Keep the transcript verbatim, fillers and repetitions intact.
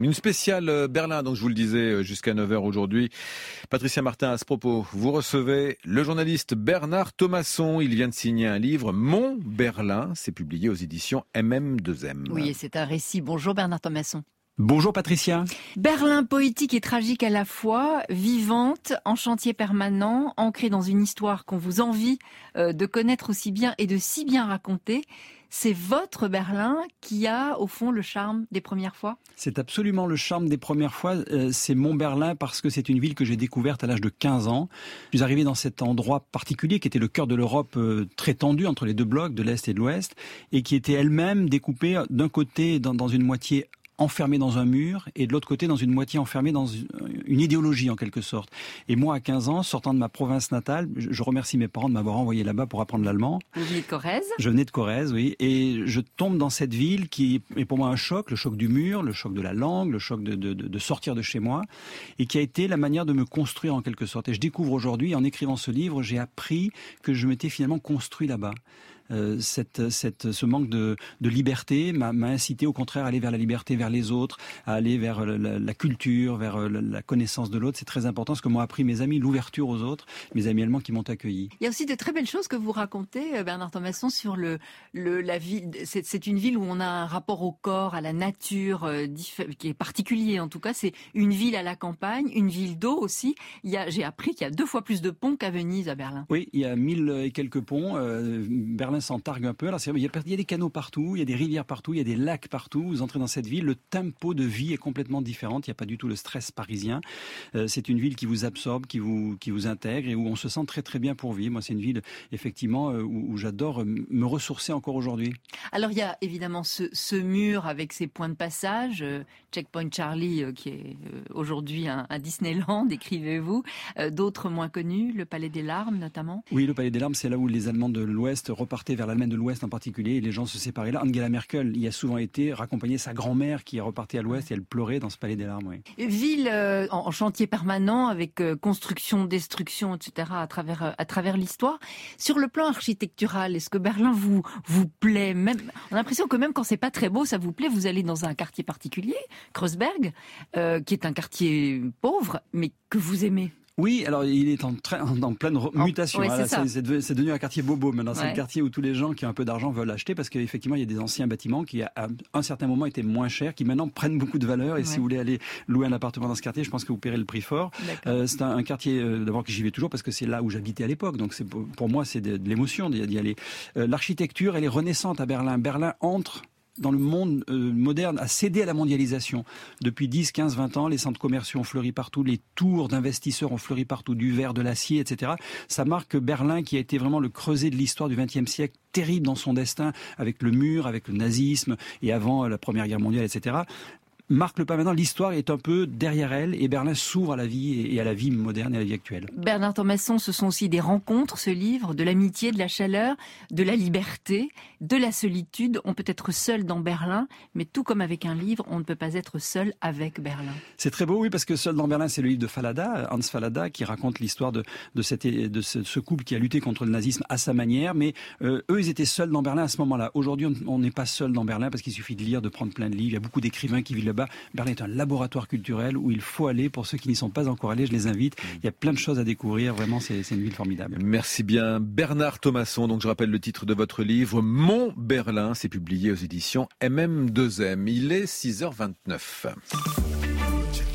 Une spéciale Berlin, donc je vous le disais, jusqu'à neuf heures aujourd'hui. Patricia Martin, à ce propos, vous recevez le journaliste Bernard Thomasson. Il vient de signer un livre, Mon Berlin. C'est publié aux éditions M M deux M. Oui, et c'est un récit. Bonjour Bernard Thomasson. Bonjour Patricia. Berlin poétique et tragique à la fois, vivante, en chantier permanent, ancrée dans une histoire qu'on vous envie euh, de connaître aussi bien et de si bien raconter. C'est votre Berlin qui a, au fond, le charme des premières fois ? C'est absolument le charme des premières fois. Euh, c'est mon Berlin parce que c'est une ville que j'ai découverte à l'âge de quinze ans. Je suis arrivé dans cet endroit particulier qui était le cœur de l'Europe, euh, très tendu entre les deux blocs de l'Est et de l'Ouest, et qui était elle-même découpée d'un côté dans, dans une moitié enfermé dans un mur, et de l'autre côté dans une moitié enfermée dans une idéologie en quelque sorte. Et moi, à quinze ans, sortant de ma province natale, je remercie mes parents de m'avoir envoyé là-bas pour apprendre l'allemand. Vous venez de Corrèze ? Je venais de Corrèze, oui. Et je tombe dans cette ville qui est pour moi un choc, le choc du mur, le choc de la langue, le choc de, de, de sortir de chez moi, et qui a été la manière de me construire en quelque sorte. Et je découvre aujourd'hui, en écrivant ce livre, j'ai appris que je m'étais finalement construit là-bas. Euh, cette, cette, ce manque de, de liberté m'a, m'a incité au contraire à aller vers la liberté, vers les autres, à aller vers la, la culture, vers la, la connaissance de l'autre. C'est très important, ce que m'ont appris mes amis, l'ouverture aux autres, mes amis allemands qui m'ont accueilli. Il y a aussi de très belles choses que vous racontez, Bernard Thomasson, sur le, le, la ville. C'est, c'est une ville où on a un rapport au corps, à la nature, euh, diff- qui est particulier en tout cas. C'est une ville à la campagne, une ville d'eau aussi. Il y a, j'ai appris qu'il y a deux fois plus de ponts qu'à Venise, à Berlin. Oui, il y a mille et quelques ponts. Euh, Berlin s'en targue un peu. Alors, c'est, il, y a, il y a des canaux partout, il y a des rivières partout, il y a des lacs partout. Vous entrez dans cette ville, le tempo de vie est complètement différent. Il n'y a pas du tout le stress parisien. Euh, c'est une ville qui vous absorbe, qui vous qui vous intègre et où on se sent très très bien pour vivre. Moi, c'est une ville effectivement où, où j'adore me ressourcer encore aujourd'hui. Alors, il y a évidemment ce, ce mur avec ses points de passage, euh, Checkpoint Charlie, euh, qui est euh, aujourd'hui un, un Disneyland, écrivez-vous. Euh, d'autres moins connus, le Palais des Larmes notamment. Oui, le Palais des Larmes, c'est là où les Allemands de l'Ouest repartaient vers l'Allemagne de l'Ouest en particulier, et les gens se séparaient là. Angela Merkel y a souvent été, raccompagner sa grand-mère qui est repartie à l'Ouest, et elle pleurait dans ce Palais des Larmes. Oui. Ville euh, en, en chantier permanent, avec euh, construction, destruction, et cetera à travers euh, à travers l'histoire. Sur le plan architectural, est-ce que Berlin vous vous plaît? Même, on a l'impression que même quand c'est pas très beau, ça vous plaît. Vous allez dans un quartier particulier, Kreuzberg, euh, qui est un quartier pauvre, mais que vous aimez. Oui, alors il est en, train, en pleine mutation. Oui, c'est, c'est, c'est, devenu, c'est devenu un quartier bobo maintenant. C'est ouais. le quartier où tous les gens qui ont un peu d'argent veulent acheter parce qu'effectivement il y a des anciens bâtiments qui à un certain moment étaient moins chers, qui maintenant prennent beaucoup de valeur. Et ouais. Si vous voulez aller louer un appartement dans ce quartier, je pense que vous paierez le prix fort. Euh, c'est un, un quartier euh, d'abord que j'y vais toujours parce que c'est là où j'habitais à l'époque. Donc c'est pour, pour moi c'est de, de l'émotion d'y, d'y aller. Euh, l'architecture elle est renaissante à Berlin. Berlin entre dans le monde euh, moderne, a cédé à la mondialisation. Depuis dix, quinze, vingt ans, les centres commerciaux ont fleuri partout, les tours d'investisseurs ont fleuri partout, du verre, de l'acier, et cetera. Ça marque Berlin, qui a été vraiment le creuset de l'histoire du vingtième siècle, terrible dans son destin, avec le mur, avec le nazisme, et avant la Première Guerre mondiale, et cetera, marque le pas maintenant. L'histoire est un peu derrière elle et Berlin s'ouvre à la vie et à la vie moderne et à la vie actuelle. Bernard Thomasson, ce sont aussi des rencontres, ce livre, de l'amitié, de la chaleur, de la liberté, de la solitude. On peut être seul dans Berlin, mais tout comme avec un livre, on ne peut pas être seul avec Berlin. C'est très beau, oui, parce que Seul dans Berlin, c'est le livre de Fallada, Hans Fallada, qui raconte l'histoire de, de, cette, de ce, ce couple qui a lutté contre le nazisme à sa manière. Mais euh, eux, ils étaient seuls dans Berlin à ce moment-là. Aujourd'hui, on n'est pas seul dans Berlin parce qu'il suffit de lire, de prendre plein de livres. Il y a beaucoup d'écrivains qui vivent là-bas. Berlin est un laboratoire culturel où il faut aller. Pour ceux qui n'y sont pas encore allés, je les invite. Il y a plein de choses à découvrir. Vraiment, c'est, c'est une ville formidable. Merci bien, Bernard Thomasson. Donc, je rappelle le titre de votre livre, Mon Berlin. C'est publié aux éditions M M deux M. Il est six heures vingt-neuf.